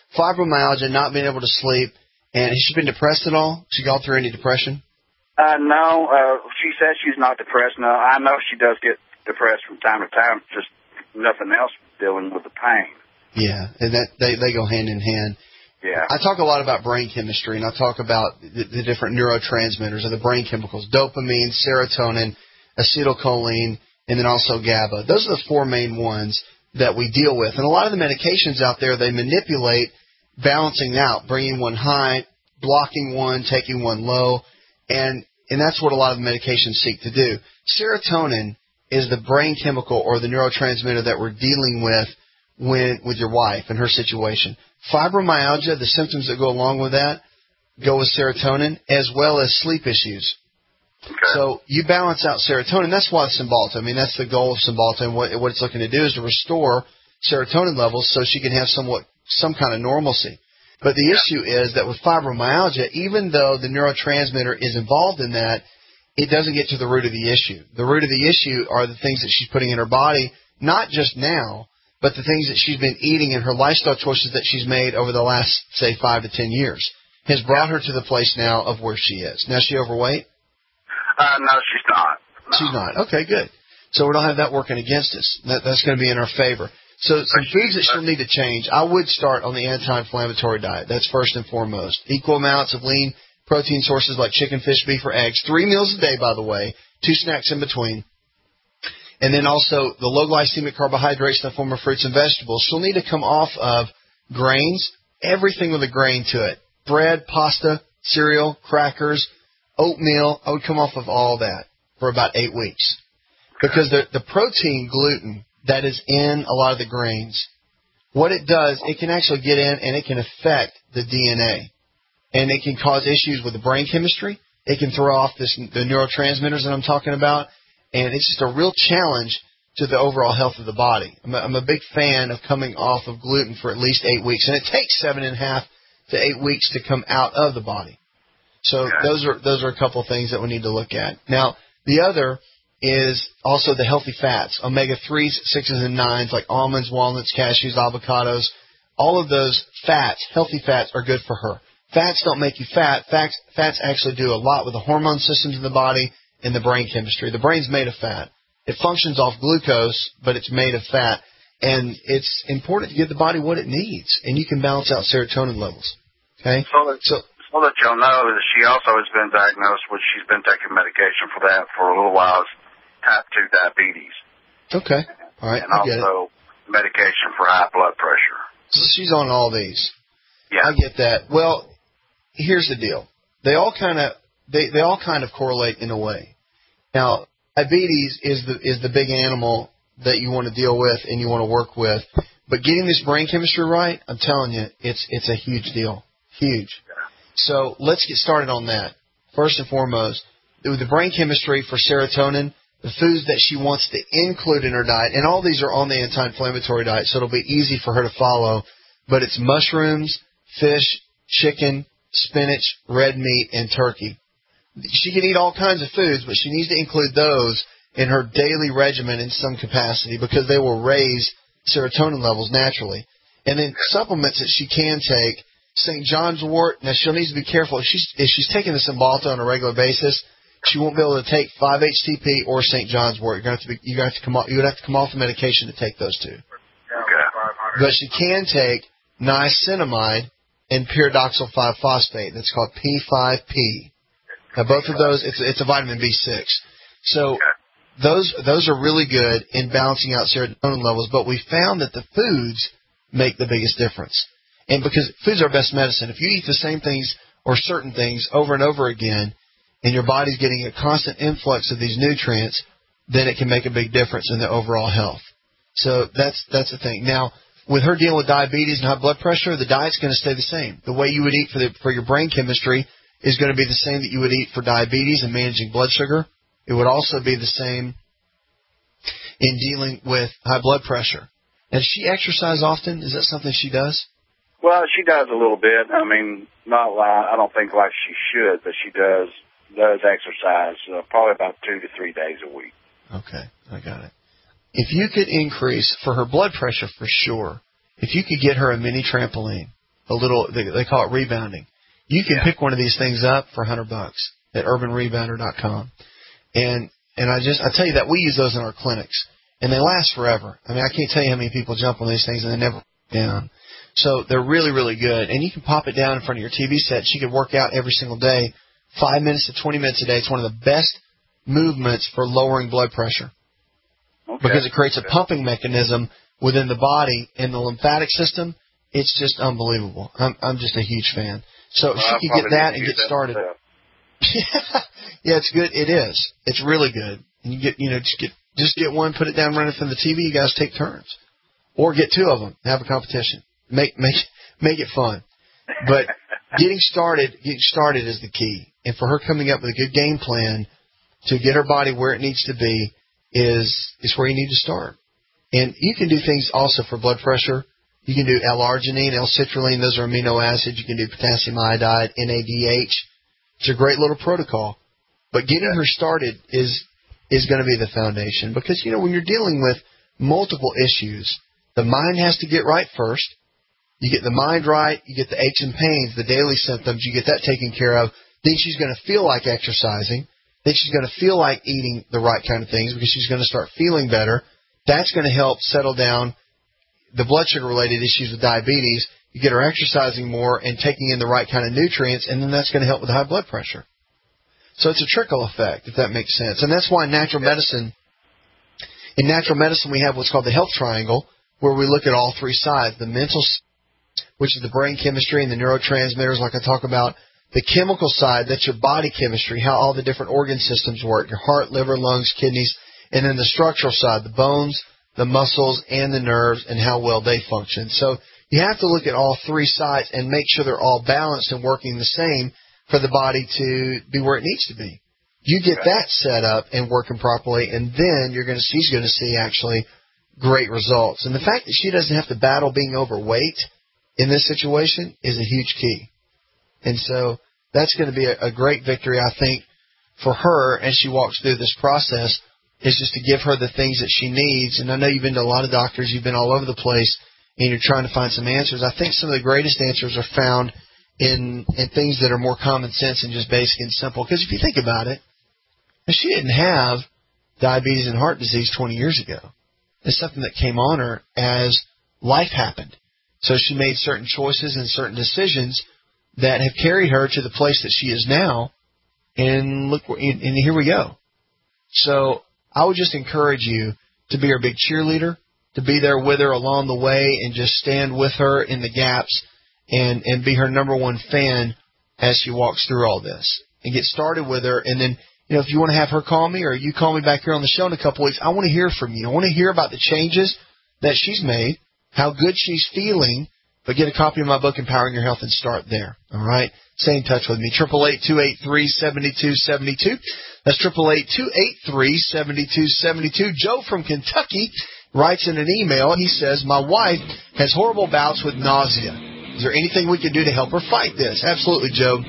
Speaker 2: fibromyalgia, not being able to sleep, and has she been depressed at all? She gone through any depression?
Speaker 19: Uh, no, uh, she says she's not depressed. No, I know she does get depressed from time to time, just nothing else dealing with the pain.
Speaker 2: Yeah, and that they, they go hand in hand.
Speaker 19: Yeah.
Speaker 2: I talk a lot about brain chemistry, and I talk about the, the different neurotransmitters or the brain chemicals, dopamine, serotonin, acetylcholine, and then also GABA. Those are the four main ones that we deal with. And a lot of the medications out there, they manipulate balancing out, bringing one high, blocking one, taking one low, and and that's what a lot of the medications seek to do. Serotonin is the brain chemical or the neurotransmitter that we're dealing with when with your wife and her situation. Fibromyalgia, the symptoms that go along with that, go with serotonin, as well as sleep issues. Okay. So you balance out serotonin. That's why Cymbalta. I mean, that's the goal of Cymbalta, and what, what it's looking to do is to restore serotonin levels so she can have somewhat some kind of normalcy. But the issue is that with fibromyalgia, even though the neurotransmitter is involved in that, it doesn't get to the root of the issue. The root of the issue are the things that she's putting in her body, not just now, but the things that she's been eating and her lifestyle choices that she's made over the last, say, five to ten years has brought her to the place now of where she is. Now, is she overweight?
Speaker 19: Uh, no, she's not. No.
Speaker 2: She's not. Okay, good. So we don't have that working against us. That, that's going to be in our favor. So some foods that she'll need to change, I would start on the anti-inflammatory diet. That's first and foremost. Equal amounts of lean protein sources like chicken, fish, beef, or eggs. Three meals a day, by the way. Two snacks in between. And then also the low glycemic carbohydrates in the form of fruits and vegetables. She'll need to come off of grains, everything with a grain to it. Bread, pasta, cereal, crackers, oatmeal. I would come off of all that for about eight weeks. Because the, the protein, gluten, that is in a lot of the grains, what it does, it can actually get in and it can affect the D N A. And it can cause issues with the brain chemistry. It can throw off this, the neurotransmitters that I'm talking about. And it's just a real challenge to the overall health of the body. I'm a, I'm a big fan of coming off of gluten for at least eight weeks. And it takes seven and a half to eight weeks to come out of the body. So okay. those are those are a couple of things that we need to look at. Now, the other is also the healthy fats, omega threes, sixes, and nines, like almonds, walnuts, cashews, avocados. All of those fats, healthy fats, are good for her. Fats don't make you fat. Fats, fats actually do a lot with the hormone systems in the body and the brain chemistry. The brain's made of fat. It functions off glucose, but it's made of fat. And it's important to give the body what it needs, and you can balance out serotonin levels. Okay?
Speaker 19: So, that, so, so that you'll know that she also has been diagnosed with, she's been taking medication for that for a little while, type two diabetes.
Speaker 2: Okay. All right.
Speaker 19: And
Speaker 2: I get
Speaker 19: also
Speaker 2: it.
Speaker 19: medication for high blood pressure.
Speaker 2: So she's on all these.
Speaker 19: Yeah.
Speaker 2: I get that. Well, here's the deal. They all kind of they, they all kind of correlate in a way. Now, diabetes is the is the big animal that you want to deal with and you want to work with. But getting this brain chemistry right, I'm telling you, it's it's a huge deal. Huge. So let's get started on that. First and foremost, with the brain chemistry for serotonin, the foods that she wants to include in her diet, and all these are on the anti-inflammatory diet, so it'll be easy for her to follow, but it's mushrooms, fish, chicken, spinach, red meat, and turkey. She can eat all kinds of foods, but she needs to include those in her daily regimen in some capacity because they will raise serotonin levels naturally. And then supplements that she can take, Saint John's wort. Now, she'll need to be careful. If she's, if she's taking the Cymbalta on a regular basis, she won't be able to take five H T P or Saint John's wort. You're going to have to be, you're going to have to come off, you would have to come off the medication to take those two.
Speaker 19: Okay.
Speaker 2: But she can take niacinamide and pyridoxal five phosphate. That's called P five P. Now, both of those, it's, it's a vitamin B six. So those those are really good in balancing out serotonin levels, but we found that the foods make the biggest difference. And because food's our best medicine. If you eat the same things or certain things over and over again, and your body's getting a constant influx of these nutrients, then it can make a big difference in the overall health. So that's that's the thing. Now, with her dealing with diabetes and high blood pressure, the diet's going to stay the same. The way you would eat for the for your brain chemistry is going to be the same that you would eat for diabetes and managing blood sugar. It would also be the same in dealing with high blood pressure. Now, does she exercise often? Is that something she does?
Speaker 19: Well, she does a little bit. I mean, not like, I don't think like she should, but she does does exercise uh, probably about two to three days a week.
Speaker 2: Okay, I got it. If you could increase, for her blood pressure for sure, if you could get her a mini trampoline, a little, they, they call it rebounding. You can
Speaker 19: Yeah.
Speaker 2: pick one of these things up for a hundred bucks at urban rebounder dot com. And, and I just, I tell you that we use those in our clinics and they last forever. I mean, I can't tell you how many people jump on these things and they never down. So they're really, really good. And you can pop it down in front of your T V set. She could work out every single day, five minutes to twenty minutes a day. It's one of the best movements for lowering blood pressure.
Speaker 19: Okay.
Speaker 2: Because it creates a pumping mechanism within the body and the lymphatic system. It's just unbelievable. I'm, I'm just a huge fan. So
Speaker 19: Well,
Speaker 2: she
Speaker 19: I
Speaker 2: could
Speaker 19: probably
Speaker 2: get that
Speaker 19: need
Speaker 2: and
Speaker 19: to
Speaker 2: get
Speaker 19: use that
Speaker 2: started.
Speaker 19: myself.
Speaker 2: Yeah, it's good. It is. It's really good. And you get, you know, just get just get one, put it down, run it from the T V. You guys take turns, or get two of them, have a competition. Make make make it fun. But getting started, getting started is the key. And for her coming up with a good game plan to get her body where it needs to be is is where you need to start. And you can do things also for blood pressure. You can do L-arginine, L-citrulline. Those are amino acids. You can do potassium iodide, N A D H. It's a great little protocol. But getting her started is is going to be the foundation. Because, you know, when you're dealing with multiple issues, the mind has to get right first. You get the mind right. You get the aches and pains, the daily symptoms. You get that taken care of. Then she's going to feel like exercising. Then she's going to feel like eating the right kind of things because she's going to start feeling better. That's going to help settle down the blood sugar-related issues with diabetes. You get her exercising more and taking in the right kind of nutrients, and then that's going to help with high blood pressure. So it's a trickle effect, if that makes sense. And that's why natural medicine, in natural medicine we have what's called the health triangle, where we look at all three sides, the mental, which is the brain chemistry and the neurotransmitters like I talk about, the chemical side, that's your body chemistry, how all the different organ systems work, your heart, liver, lungs, kidneys, and then the structural side, the bones, the muscles, and the nerves, and how well they function. So you have to look at all three sides and make sure they're all balanced and working the same for the body to be where it needs to be. You get that set up and working properly, and then you're going to she's going to see actually great results. And the fact that she doesn't have to battle being overweight in this situation is a huge key. And so that's going to be a, a great victory, I think, for her as she walks through this process, is just to give her the things that she needs. And I know you've been to a lot of doctors, you've been all over the place, and you're trying to find some answers. I think some of the greatest answers are found in, in things that are more common sense and just basic and simple. Because if you think about it, she didn't have diabetes and heart disease twenty years ago. It's something that came on her as life happened. So she made certain choices and certain decisions that have carried her to the place that she is now. And look, and here we go. So I would just encourage you to be her big cheerleader, to be there with her along the way and just stand with her in the gaps and, and be her number one fan as she walks through all this. And get started with her. And then, you know, if you want to have her call me or you call me back here on the show in a couple weeks, I want to hear from you. I want to hear about the changes that she's made, how good she's feeling, but get a copy of my book, Empowering Your Health, and start there. All right? Stay in touch with me. eight eight eight, two eight three, seven two seven two. That's eight eight eight, two eight three, seven two seven two. Joe from Kentucky writes in an email. He says, my wife has horrible bouts with nausea. Is there anything we can do to help her fight this? Absolutely, Joe.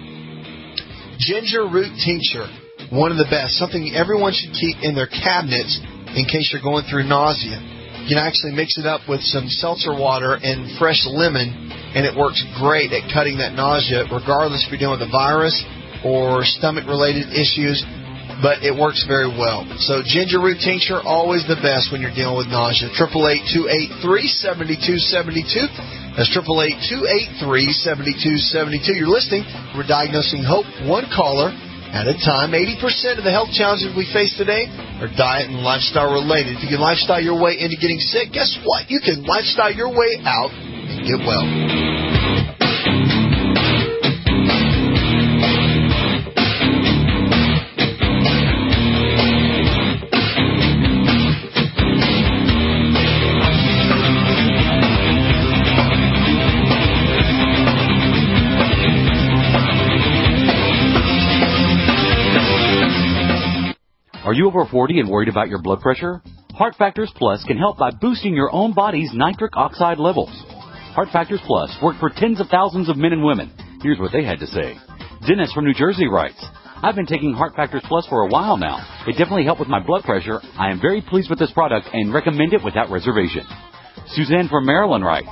Speaker 2: Ginger root tincture, one of the best. Something everyone should keep in their cabinets in case you're going through nausea. You can actually mix it up with some seltzer water and fresh lemon, and it works great at cutting that nausea, regardless if you're dealing with a virus or stomach-related issues, but it works very well. So ginger root tincture, always the best when you're dealing with nausea. eight eight eight, two eight three, seven two seven two. That's eight eight eight, two eight three, seven two seven two. You're listening. We're diagnosing hope, one caller at a time. eighty percent of the health challenges we face today are diet and lifestyle related. If you can lifestyle your way into getting sick, guess what? You can lifestyle your way out and get well.
Speaker 12: Are you over forty and worried about your blood pressure? Heart Factors Plus can help by boosting your own body's nitric oxide levels. Heart Factors Plus worked for tens of thousands of men and women. Here's what they had to say. Dennis from New Jersey writes, I've been taking Heart Factors Plus for a while now. It definitely helped with my blood pressure. I am very pleased with this product and recommend it without reservation. Suzanne from Maryland writes,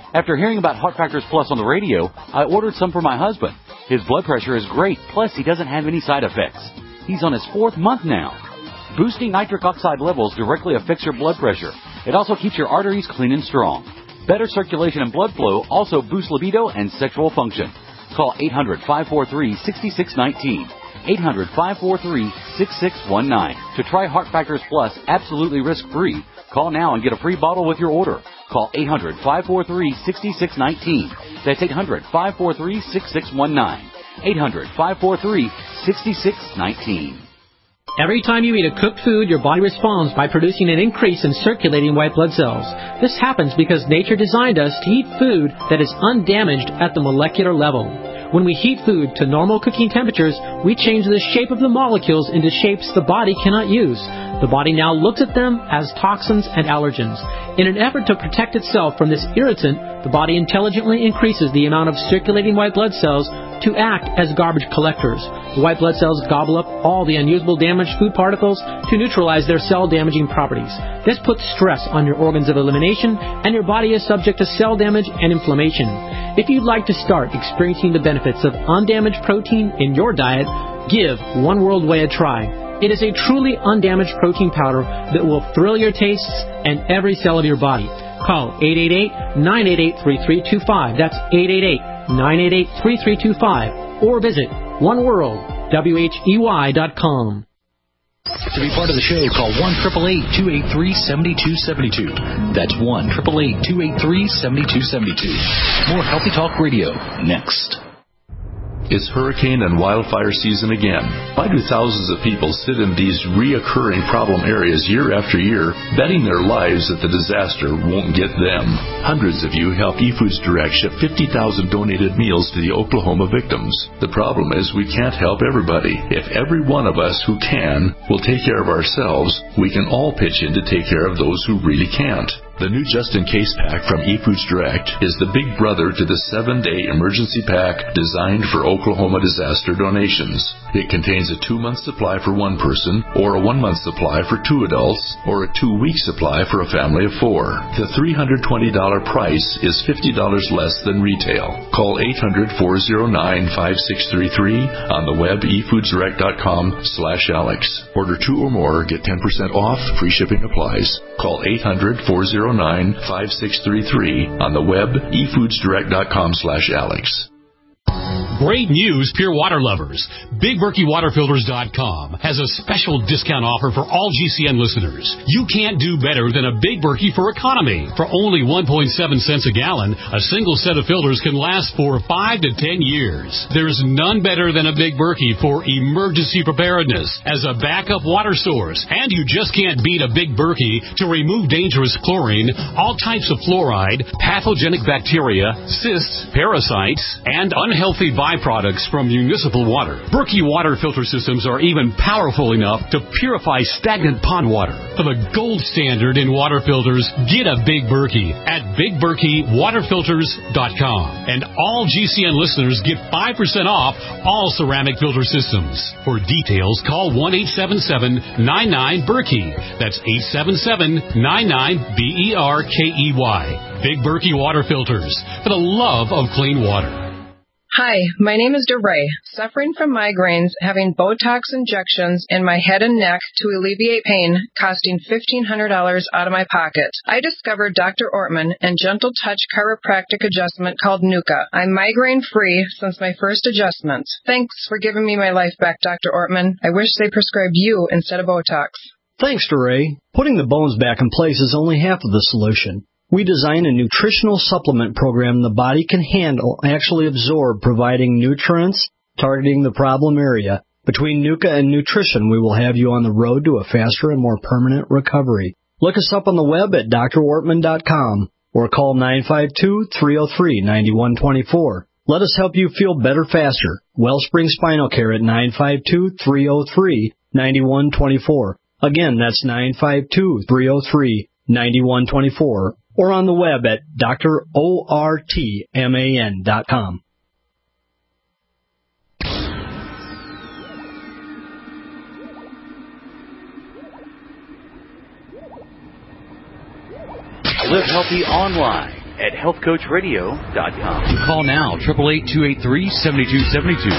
Speaker 12: After hearing about Heart Factors Plus on the radio, I ordered some for my husband. His blood pressure is great, plus he doesn't have any side effects. He's on his fourth month now. Boosting nitric oxide levels directly affects your blood pressure. It also keeps your arteries clean and strong. Better circulation and blood flow also boosts libido and sexual function. Call eight hundred, five four three, six six one nine. eight hundred, five four three, six six one nine. To try Heart Factors Plus absolutely risk-free, call now and get a free bottle with your order. Call eight hundred, five four three, six six one nine. That's eight hundred, five four three, six six one nine. eight hundred, five four three, six six one nine.
Speaker 20: Every time you eat a cooked food, your body responds by producing an increase in circulating white blood cells. This happens because nature designed us to eat food that is undamaged at the molecular level. When we heat food to normal cooking temperatures, we change the shape of the molecules into shapes the body cannot use. The body now looks at them as toxins and allergens. In an effort to protect itself from this irritant, the body intelligently increases the amount of circulating white blood cells to act as garbage collectors. The white blood cells gobble up all the unusable damaged food particles to neutralize their cell-damaging properties. This puts stress on your organs of elimination, and your body is subject to cell damage and inflammation. If you'd like to start experiencing the benefits of undamaged protein in your diet, give One World Whey a try. It is a truly undamaged protein powder that will thrill your tastes and every cell of your body. Call eight eight eight, nine eight eight, three three two five. That's eight eight eight, nine eight eight, three three two five. Or visit one world whey dot com.
Speaker 11: To be part of the show, call one eight eight eight, two eight three, seven two seven two. That's one eight eight eight, two eight three, seven two seven two. More Healthy Talk Radio next.
Speaker 21: It's hurricane and wildfire season again. Why do thousands of people sit in these reoccurring problem areas year after year, betting their lives that the disaster won't get them? Hundreds of you help eFoods Direct ship fifty thousand donated meals to the Oklahoma victims. The problem is we can't help everybody. If every one of us who can will take care of ourselves, we can all pitch in to take care of those who really can't. The new Just In Case pack from eFoods Direct is the big brother to the seven-day emergency pack designed for Oklahoma disaster donations. It contains a two-month supply for one person, or a one-month supply for two adults, or a two-week supply for a family of four. The three hundred twenty dollars price is fifty dollars less than retail. Call eight hundred, four oh nine, five six three three on the web e foods direct dot com slash Alex. Order two or more, get ten percent off, free shipping applies. Call eight hundred, four oh nine, five six three three on the web e foods direct dot com slash Alex.
Speaker 22: Great news, Pure Water lovers. Big Berkey Water Filters dot com has a special discount offer for all G C N listeners. You can't do better than a Big Berkey for economy. For only one point seven cents a gallon, a single set of filters can last for five to ten years. There's none better than a Big Berkey for emergency preparedness as a backup water source. And you just can't beat a Big Berkey to remove dangerous chlorine, all types of fluoride, pathogenic bacteria, cysts, parasites, and unhealthy byproducts from municipal water. Berkey water filter systems are even powerful enough to purify stagnant pond water. For the gold standard in water filters, get a Big Berkey at Big Berkey Water Filters dot com. And all G C N listeners get five percent off all ceramic filter systems. For details, call one eight seven seven, nine nine, Berkey. That's eight seven seven, nine nine, B E R K E Y. Big Berkey Water Filters, for the love of clean water.
Speaker 23: Hi, my name is DeRay, suffering from migraines, having Botox injections in my head and neck to alleviate pain, costing fifteen hundred dollars out of my pocket. I discovered Doctor Ortman and Gentle Touch chiropractic adjustment called Nuka. I'm migraine-free since my first adjustment. Thanks for giving me my life back, Doctor Ortman. I wish they prescribed you instead of Botox.
Speaker 24: Thanks, DeRay. Putting the bones back in place is only half of the solution. We design a nutritional supplement program the body can handle, actually absorb, providing nutrients, targeting the problem area. Between Nuka and nutrition, we will have you on the road to a faster and more permanent recovery. Look us up on the web at D R ortman dot com or call nine five two, three oh three, nine one two four. Let us help you feel better faster. Wellspring Spinal Care at nine five two, three oh three, nine one two four. Again, that's nine five two, three oh three, nine one two four. Or on the web at D R ortman dot com.
Speaker 12: Live healthy online at health coach radio dot com. Call now, eight eight eight, two eight three, seven two seven two.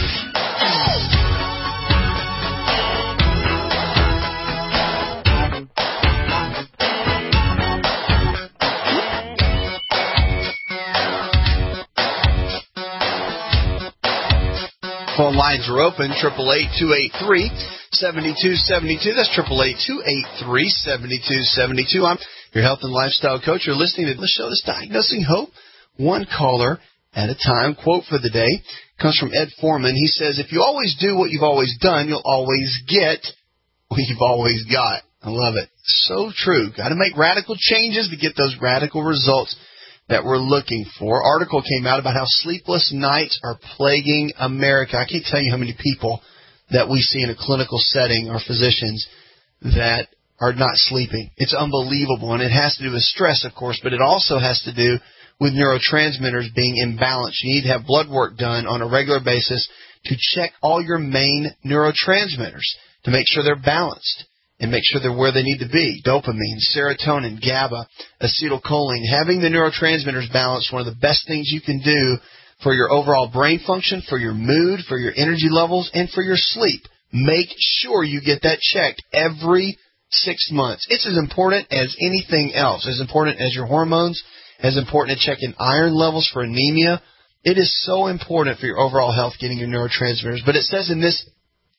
Speaker 2: Phone lines are open, eight eight eight, two eight three, seven two seven two. That's eight eight eight, two eight three, seven two seven two. I'm your health and lifestyle coach. You're listening to the show that's Diagnosing Hope, one caller at a time. Quote for the day comes from Ed Foreman. He says, if you always do what you've always done, you'll always get what you've always got. I love it. So true. Got to make radical changes to get those radical results that we're looking for. Article came out about how sleepless nights are plaguing America. I can't tell you how many people that we see in a clinical setting or physicians that are not sleeping. It's unbelievable, and it has to do with stress, of course, but it also has to do with neurotransmitters being imbalanced. You need to have blood work done on a regular basis to check all your main neurotransmitters to make sure they're balanced and make sure they're where they need to be. Dopamine, serotonin, GABA, acetylcholine. Having the neurotransmitters balanced, one of the best things you can do for your overall brain function, for your mood, for your energy levels, and for your sleep. Make sure you get that checked every six months. It's as important as anything else, as important as your hormones, as important as checking iron levels for anemia. It is so important for your overall health, getting your neurotransmitters. But it says in this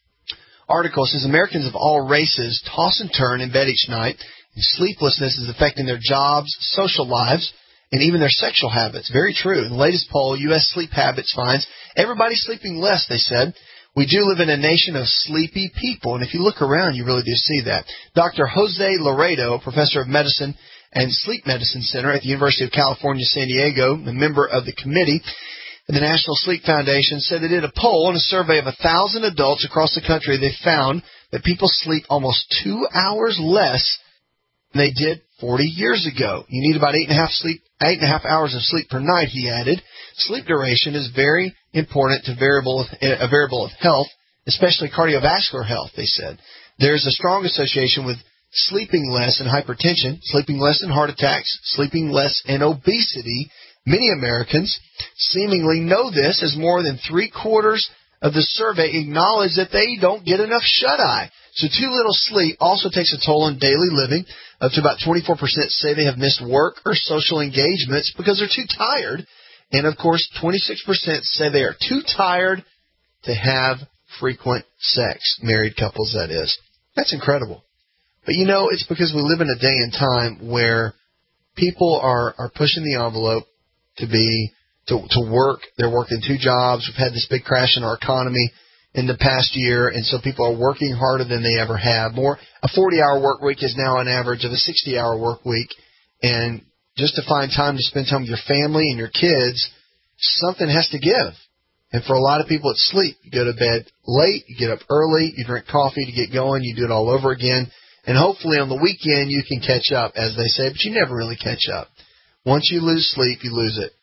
Speaker 2: article, it says Americans of all races toss and turn in bed each night, and sleeplessness is affecting their jobs, social lives, and even their sexual habits. Very true. In the latest poll, U S Sleep Habits finds everybody's sleeping less, they said. We do live in a nation of sleepy people, and if you look around, you really do see that. Doctor Jose Laredo, professor of medicine and sleep medicine center at the University of California, San Diego, a member of the committee in the National Sleep Foundation, said they did a poll and a survey of one thousand adults across the country. They found that people sleep almost two hours less than they did forty years ago. You need about eight and a half sleep, eight and a half hours of sleep per night, he added. Sleep duration is very important to variable, a variable of health, especially cardiovascular health, they said. There's a strong association with sleeping less and hypertension, sleeping less and heart attacks, sleeping less and obesity. Many Americans seemingly know this, as more than three-quarters of the survey acknowledge that they don't get enough shut-eye. So too little sleep also takes a toll on daily living. Up to about twenty-four percent say they have missed work or social engagements because they're too tired. And, of course, twenty-six percent say they are too tired to have frequent sex. Married couples, that is. That's incredible. But, you know, it's because we live in a day and time where people are, are pushing the envelope to be to, to work. They're working two jobs. We've had this big crash in our economy in the past year, and so people are working harder than they ever have. More a forty-hour work week is now an average of a sixty-hour work week, and just to find time to spend time with your family and your kids, something has to give. And for a lot of people, it's sleep. You go to bed late, you get up early, you drink coffee to get going, you do it all over again, and hopefully on the weekend you can catch up, as they say, but you never really catch up. Once you lose sleep, you lose it.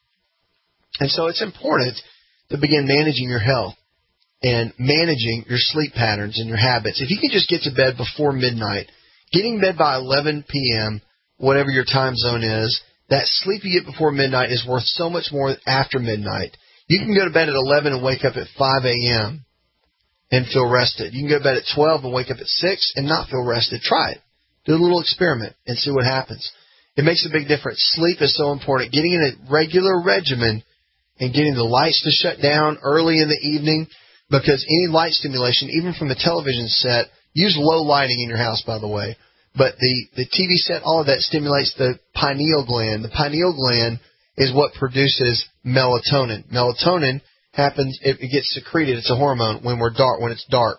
Speaker 2: And so it's important to begin managing your health and managing your sleep patterns and your habits. If you can just get to bed before midnight, getting to bed by eleven p.m., whatever your time zone is, that sleep you get before midnight is worth so much more after midnight. You can go to bed at eleven and wake up at five a.m. and feel rested. You can go to bed at twelve and wake up at six and not feel rested. Try it. Do a little experiment and see what happens. It makes a big difference. Sleep is so important. Getting in a regular regimen and getting the lights to shut down early in the evening, because any light stimulation, even from a television set, use low lighting in your house, by the way, but the, the T V set, all of that stimulates the pineal gland. The pineal gland is what produces melatonin. Melatonin happens, it, it gets secreted, it's a hormone, when we're dark, when it's dark.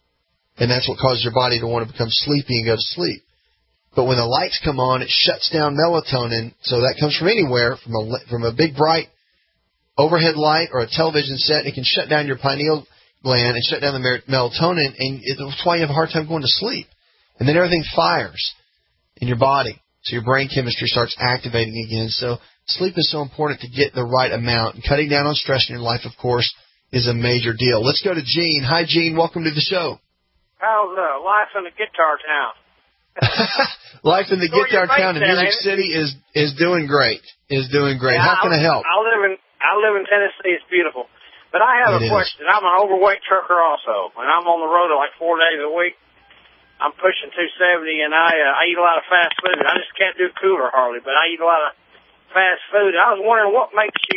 Speaker 2: And that's what causes your body to want to become sleepy and go to sleep. But when the lights come on, it shuts down melatonin, so that comes from anywhere, from a, from a big bright overhead light or a television set. It can shut down your pineal gland and shut down the melatonin, and that's why you have a hard time going to sleep. And then everything fires in your body, so your brain chemistry starts activating again. So sleep is so important to get the right amount. And cutting down on stress in your life, of course, is a major deal. Let's go to Gene. Hi, Gene. Welcome to the show.
Speaker 3: How's uh, life in a guitar town?
Speaker 2: Life in the Guitar Town in Music City is is doing great. Is doing great.
Speaker 3: Yeah,
Speaker 2: How can I, I help?
Speaker 3: I live in I live in Tennessee. It's beautiful. But I have
Speaker 2: It
Speaker 3: a
Speaker 2: is.
Speaker 3: question. I'm an overweight trucker also, and I'm on the road like four days a week. I'm pushing two seventy, and I uh, I eat a lot of fast food. I just can't do cooler hardly, but I eat a lot of fast food. I was wondering what makes you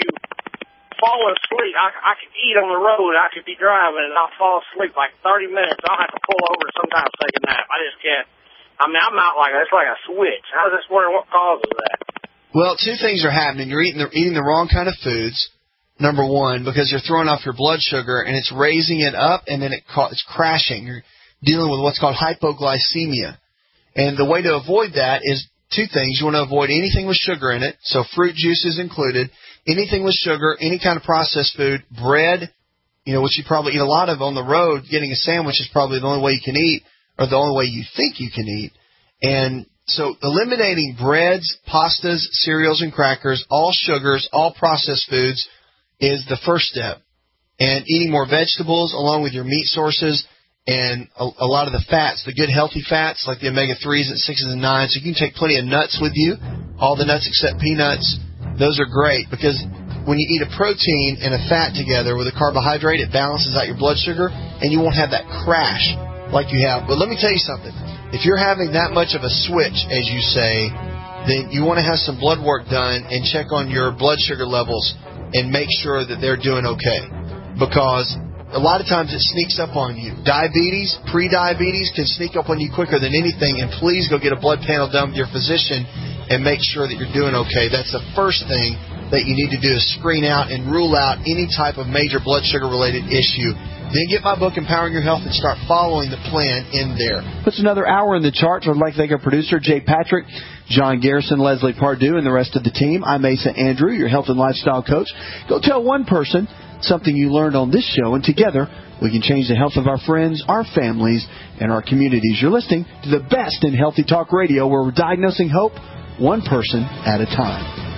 Speaker 3: fall asleep. I, I could eat on the road. I could be driving, and I'll fall asleep like thirty minutes. I'll have to pull over and sometimes take a nap. I just can't. I mean, I'm out like it's like a switch. I was just wondering what causes that.
Speaker 2: Well, two things are happening. You're eating the, eating the wrong kind of foods, number one, because you're throwing off your blood sugar, and it's raising it up, and then it ca- it's crashing. You're dealing with what's called hypoglycemia. And the way to avoid that is two things. You want to avoid anything with sugar in it, so fruit juices included, anything with sugar, any kind of processed food, bread, you know, which you probably eat a lot of on the road. Getting a sandwich is probably the only way you can eat, or the only way you think you can eat. And so eliminating breads, pastas, cereals, and crackers, all sugars, all processed foods is the first step. And eating more vegetables along with your meat sources and a, a lot of the fats, the good healthy fats like the omega threes and sixes and nines. You can take plenty of nuts with you, all the nuts except peanuts. Those are great because when you eat a protein and a fat together with a carbohydrate, it balances out your blood sugar and you won't have that crash like you have. But let me tell you something. If you're having that much of a switch, as you say, then you want to have some blood work done and check on your blood sugar levels and make sure that they're doing okay. Because a lot of times it sneaks up on you. Diabetes, pre-diabetes can sneak up on you quicker than anything, and please go get a blood panel done with your physician and make sure that you're doing okay. That's the first thing that you need to do is screen out and rule out any type of major blood sugar-related issue. Then get my book, Empowering Your Health, and start following the plan in there.
Speaker 5: It's another hour in the charts. I'd like to thank our producer, Jay Patrick, John Garrison, Leslie Pardue, and the rest of the team. I'm Asa Andrew, your health and lifestyle coach. Go tell one person something you learned on this show, and together we can change the health of our friends, our families, and our communities. You're listening to the best in Healthy Talk Radio, where we're diagnosing hope one person at a time.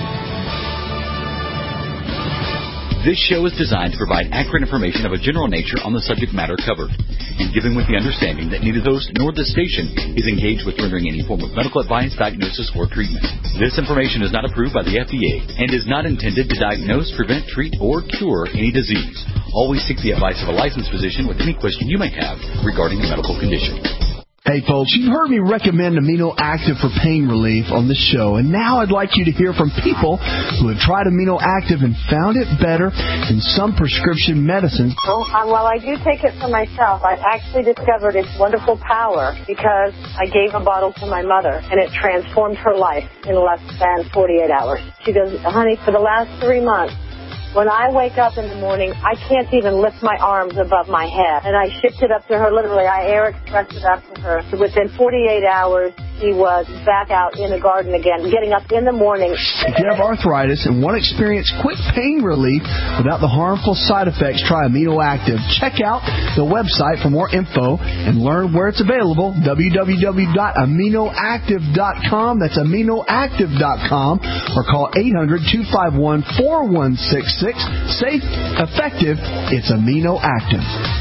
Speaker 12: This show is designed to provide accurate information of a general nature on the subject matter covered, and given with the understanding that neither the host nor the station is engaged with rendering any form of medical advice, diagnosis, or treatment. This information is not approved by the F D A and is not intended to diagnose, prevent, treat, or cure any disease. Always seek the advice of a licensed physician with any question you may have regarding a medical condition.
Speaker 5: Hey folks, you've heard me recommend Amino Active for pain relief on this show, and now I'd like you to hear from people who have tried Amino Active and found it better than some prescription medicines.
Speaker 4: Well, um, while I do take it for myself, I actually discovered its wonderful power because I gave a bottle to my mother, and it transformed her life in less than forty-eight hours. She goes, honey, for the last three months, when I wake up in the morning, I can't even lift my arms above my head. And I shipped it up to her, literally. I air expressed it up to her. So within forty-eight hours, she was back out in the garden again, getting up in the morning.
Speaker 5: If you have arthritis and want to experience quick pain relief without the harmful side effects, try Amino Active. Check out the website for more info and learn where it's available, w w w dot amino active dot com. That's amino active dot com, or call eight hundred, two five one, four one six six. Safe, effective, it's Amino Active.